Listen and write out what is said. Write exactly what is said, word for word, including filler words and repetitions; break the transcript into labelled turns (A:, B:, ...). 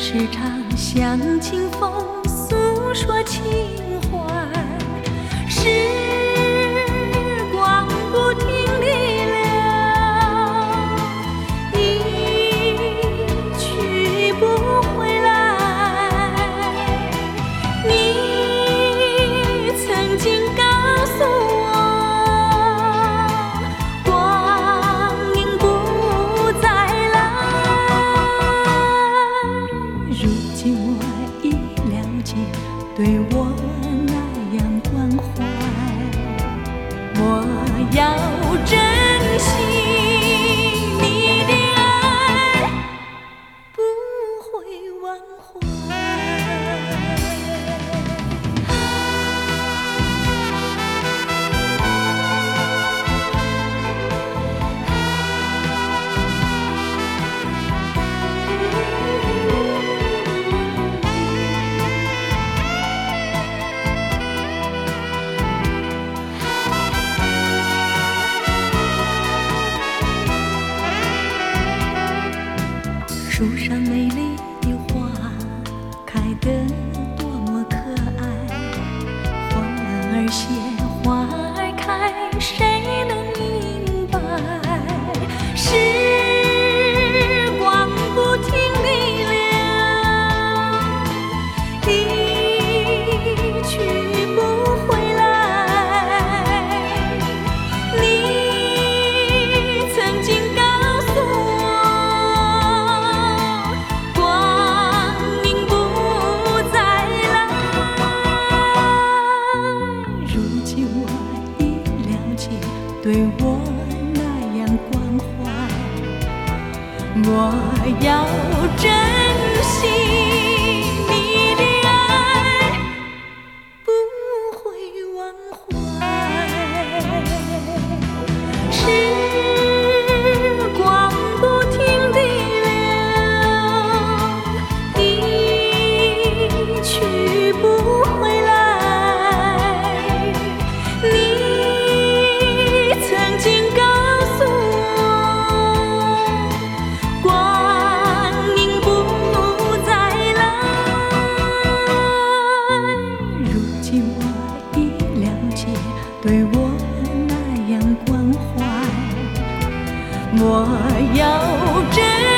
A: 时常向清风诉说情怀，时光不停地流，一去不回来。你曾经告诉我，光阴不再来。如今我已了解，对我那样关怀，我要珍惜你的爱，不会忘怀。树上美丽的花开得多么可爱，花儿谢，花儿开，谁能明白？时光不停地流，一去不回来。你曾经告诉我，光阴不再来。如今我已了解，对我那样关怀，我要珍惜你的爱，不会忘怀。时光不停地流，一去不回来。你曾经告诉我，光阴不再来。如今我已了解，对我那样关怀，我要珍